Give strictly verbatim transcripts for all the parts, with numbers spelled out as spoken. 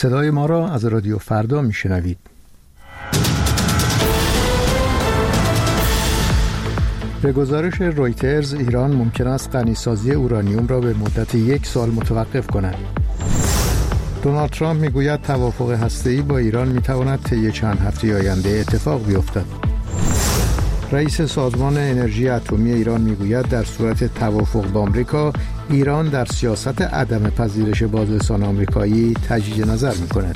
صدای ما را از رادیو فردا میشنوید. به گزارش رویترز، ایران ممکن است غنیسازی اورانیوم را به مدت یک سال متوقف کند. دونالد ترامپ میگوید توافق هسته‌ای با ایران میتواند طی چند هفته آینده اتفاق بیفتد. رئیس سازمان انرژی اتمی ایران میگوید در صورت توافق با آمریکا، ایران در سیاست عدم پذیرش بازرسان آمریکایی تجدید نظر میکند.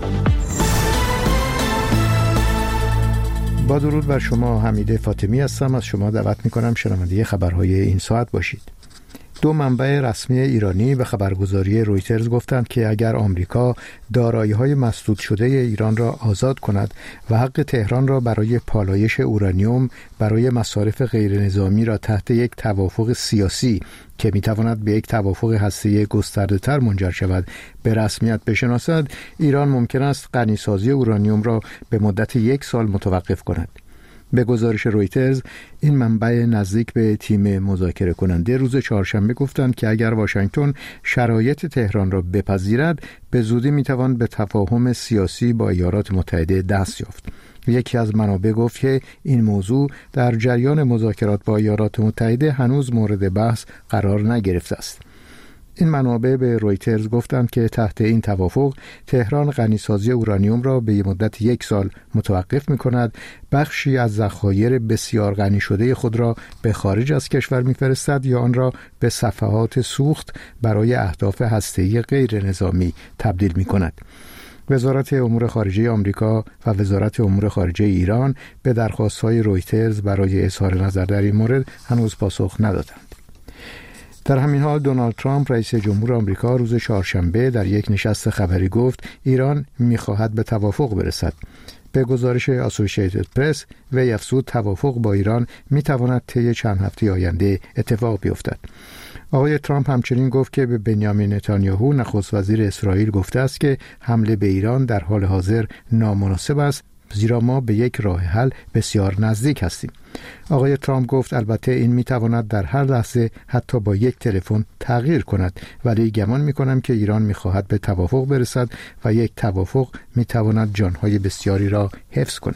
با درود بر شما، حمید فاطمی هستم. از شما دعوت میکنم شنونده خبرهای این ساعت باشید. دو منبع رسمی ایرانی به خبرگزاری رویترز گفتند که اگر آمریکا دارایی‌های مسدود شده ایران را آزاد کند و حق تهران را برای پالایش اورانیوم برای مصارف غیر نظامی را تحت یک توافق سیاسی که میتواند به یک توافق هسته‌ای گسترده‌تر منجر شود به رسمیت بشناسد، ایران ممکن است غنیسازی اورانیوم را به مدت یک سال متوقف کند. به گزارش رویترز، این منبع نزدیک به تیم مذاکره کننده روز چهارشنبه گفتند که اگر واشنگتن شرایط تهران را بپذیرد، به زودی میتوان به تفاهم سیاسی با ایالات متحده دست یافت. یکی از منابع گفت که این موضوع در جریان مذاکرات با ایالات متحده هنوز مورد بحث قرار نگرفته است. این منابع به رویترز گفتند که تحت این توافق تهران غنیسازی اورانیوم را به مدت یک سال متوقف می‌کند، بخشی از ذخایر بسیار غنی شده خود را به خارج از کشور می‌فرستد یا آن را به صفحات سوخت برای اهداف هسته‌ای غیر نظامی تبدیل می‌کند. وزارت امور خارجه آمریکا و وزارت امور خارجه ایران به درخواست‌های رویترز برای اظهار نظر در این مورد هنوز پاسخ ندادند. در همین حال دونالد ترامپ رئیس جمهور آمریکا روز چهارشنبه در یک نشست خبری گفت ایران می‌خواهد به توافق برسد. به گزارش اسوسییتد پرس، وی افزود توافق با ایران می‌تواند طی چند هفته آینده اتفاق بیفتد. آقای ترامپ همچنین گفت که به بنیامین نتانیاهو نخست وزیر اسرائیل گفته است که حمله به ایران در حال حاضر نامناسب است، زیرا ما به یک راه حل بسیار نزدیک هستیم. آقای ترامپ گفت البته این میتواند در هر لحظه حتی با یک تلفن تغییر کند، ولی گمان میکنم که ایران میخواهد به توافق برسد و یک توافق میتواند جانهای بسیاری را حفظ کند.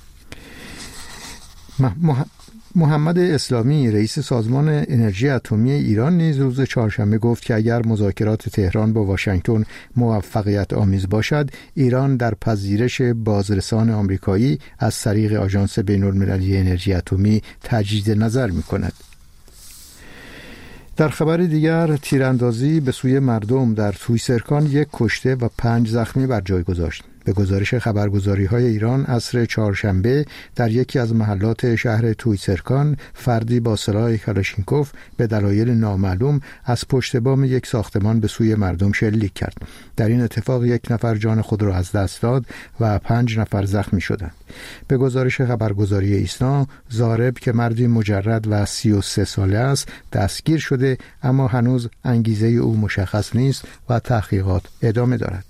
مح... محمد اسلامی رئیس سازمان انرژی اتمی ایران نیز روز چهارشنبه گفت که اگر مذاکرات تهران با واشنگتن موفقیت آمیز باشد، ایران در پذیرش بازرسان آمریکایی از طریق آژانس بین‌المللی انرژی اتمی تجدید نظر می‌کند. در خبر دیگر، تیراندازی به سوی مردم در تویسرکان یک کشته و پنج زخمی بر جای گذاشت. به گزارش خبرگزاری‌های ایران عصر چهارشنبه در یکی از محلات شهر تویسرکان، فردی با سلاح کلاشینکوف به دلایل نامعلوم از پشت بام یک ساختمان به سوی مردم شلیک کرد. در این اتفاق یک نفر جان خود را از دست داد و پنج نفر زخمی شدند. به گزارش خبرگزاری ایسنا، زارب که مردی مجرد و سی و سه ساله است دستگیر شده، اما هنوز انگیزه او مشخص نیست و تحقیقات ادامه دارد.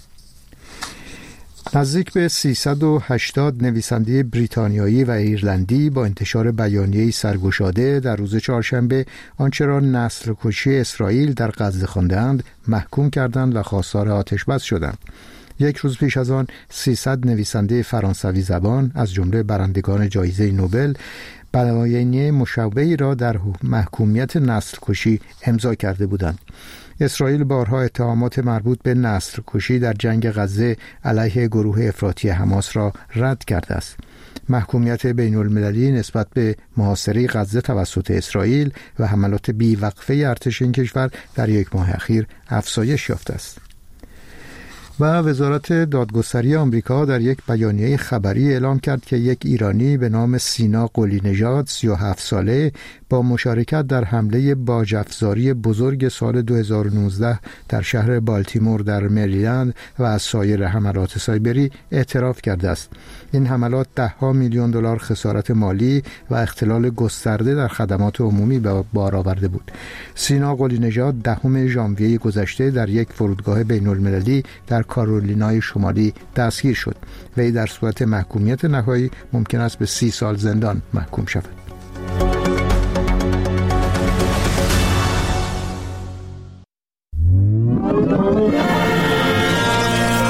نزدیک به سیصد و هشتاد نویسنده بریتانیایی و ایرلندی با انتشار بیانیه‌ای سرگشاده در روز چهارشنبه آنچه را نسل کشی اسرائیل در غزه خواندند محکوم کردند و خواستار آتش‌بس شدند. یک روز پیش از آن سیصد نویسنده فرانسوی زبان از جمله برندگان جایزه نوبل بیانیه مشابهی را در محکومیت نسل کشی امضا کرده بودند. اسرائیل بارها اتهامات مربوط به نسل کشی در جنگ غزه علیه گروه افراطی حماس را رد کرده است. محکومیت بین المللی نسبت به محاصره غزه توسط اسرائیل و حملات بیوقفه ارتش این کشور در یک ماه اخیر افزایش یافته است. و وزارت دادگستری آمریکا در یک بیانیه خبری اعلام کرد که یک ایرانی به نام سینا قلی نژاد سی و هفت ساله با مشارکت در حمله باج‌افزاری بزرگ سال دو هزار و نوزده در شهر بالتیمور در مریلند و از سایر حملات سایبری اعتراف کرده است. این حملات ده ها میلیون دلار خسارت مالی و اختلال گسترده در خدمات عمومی به بار آورده بود. سینا قلی نژاد دهم ژانویه گذشته در یک فرودگاه بین‌المللی در کارولینای شمالی دستگیر شد. وی در صورت محکومیت نهایی ممکن است به سی سال زندان محکوم شود.